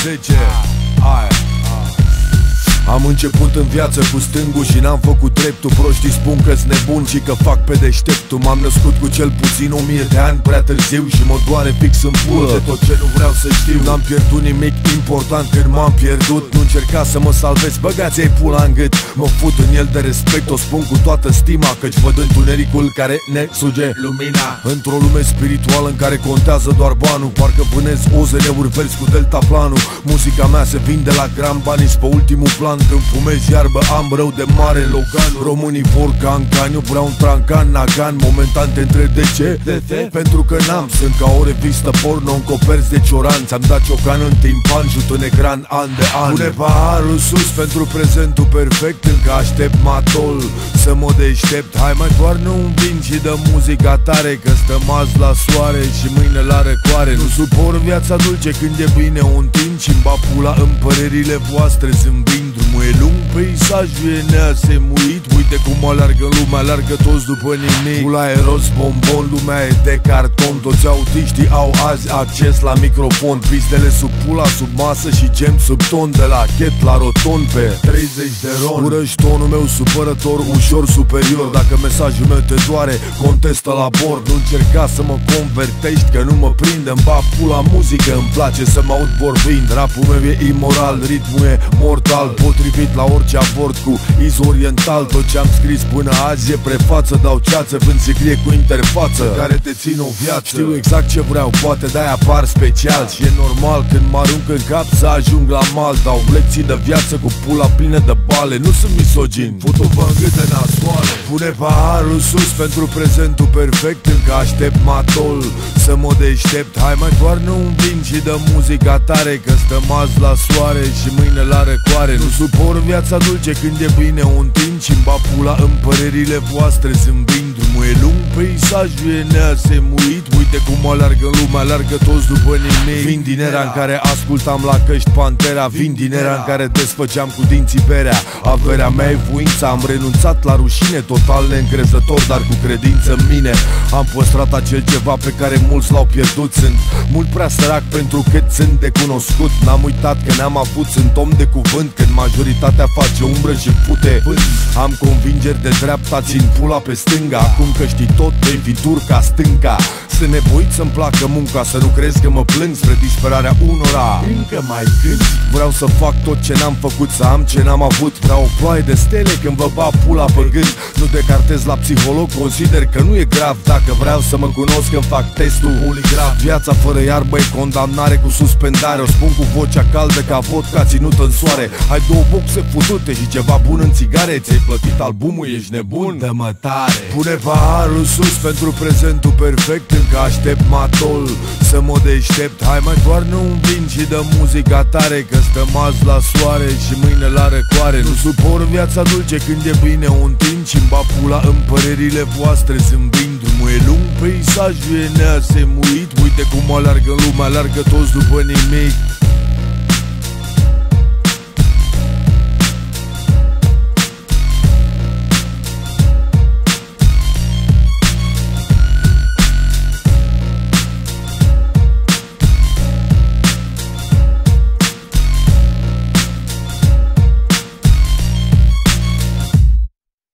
10. Am început în viață cu stângul și n-am făcut dreptul. Proștii spun că-s nebun și că fac pe deșteptul. M-am născut cu cel puțin 1000 de ani prea târziu și mă doare fix în pulă tot ce nu vreau să știu. N-am pierdut nimic important când m-am pierdut. Nu încerca să mă salvez, băgați-ai pula în gât. Mă fut în el de respect, o spun cu toată stima, căci văd întunericul care ne suge lumina. Într-o lume spirituală în care contează doar banul, parcă vânez OZN-uri verzi cu deltaplanul. Muzica mea se vinde la gram, banii pe ultimul plan. Când fumez iarbă am rău de mare Logan. Românii vor cancan, eu vreau un trancan nagan. Momentan te întreb de ce? Pentru că n-am. Sunt ca o revistă porno în coperți de cioran. Ți-am dat ciocan în timpan, jut în ecran an de an. Pune paharul sus pentru prezentul perfect. Încă aștept matol să mă deștept. Hai mai toarnă un vin și dă muzica tare, că stăm azi la soare și mâine la răcoare. Nu suport viața dulce când e bine un timp și-mi ba pula în părerile voastre zâmbind. Drumul e lung, peisajul e neasemuit. Uite cum alergă lumea, alergă toți după nimic. Pula e roz bombon, lumea e de carton. Toți autiștii au azi acces la microfon. Pistele sub pula, sub masă și gem sub ton. De la chet la roton pe 30 de ron. Urăși tonul meu supărător, ușor superior. Dacă mesajul meu te doare, contestă la bord. Nu încerca să mă convertești, că nu mă prinde-mi ba pula muzică. Îmi place să mă aud vorbind. Rapul meu e imoral, ritmul e mortal, potrivit la orice avort cu iz oriental. Tot ce-am scris până azi e prefață. Dau ceață când se scrie cu interfață care te țin o viață. Știu exact ce vreau, poate de-aia apar special. Și e normal când mă arunc în cap să ajung la mal. Dau lecții de viață cu pula plină de bale. Nu sunt misogin, fotovă în gâte nasoale. Pune paharul sus pentru prezentul perfect. Încă aștept matol să mă deștept. Hai mai toarnă un vin și dă muzica tare, că stăm azi la soare și mâine la răcoare. Nu suport viața dulce când e bine un timp și-mi ba pula în părerile voastre zâmbind. Drumul e lung, peisajul e neasemuit. Uite cum alergă lumea, alergă toți după nimic. Vin din era în care ascultam la căști Pantera. Vin din era în care desfăceam cu dinții berea. Averea mea e voința, am renunțat la rușine. Total neîncrezător, dar cu credință în mine. Am păstrat acel ceva pe care mulți l-au pierdut. Sunt mult prea sărac pentru cât sunt de cunoscut. N-am uitat că ne-am avut, sunt om de cuvânt. Când majoritatea face umbră și fute vânt. Am convingeri de dreapta, țin pula pe stânga. Acum că știi tot, vei fi dur ca stânca. Sunt nevoit să-mi placă munca, să nu crezi că mă plâng spre disperarea unora. Încă mai cânt. Vreau să fac tot ce n-am făcut, să am ce n-am avut. Vreau o ploaie de stele când vă bat pula pe gând. Nu decartez la psiholog, consider că nu e grav. Dacă vreau să mă cunosc când fac testul poligraf. Viața fără iarbă e condamnare cu suspendare. O spun cu vocea caldă ca vodka ținut în soare. Hai două boxe futute și ceva bun în țigare. Ți-ai plătit albumul, ești nebun? Dă-mă tare. Pune paharul sus pentru prezentul perfect. Încă aștept matol să mă deștept. Hai mai toarnă un vin și dă muzica tare, că stăm azi la soare și mâine la răcoare. Nu suport viața dulce când e bine un timp și-mi ba pula în părerile voastre zâmbind. Drumul e lung, peisajul e neasemuit. Uite cum alergă lumea, alergă toți după nimic.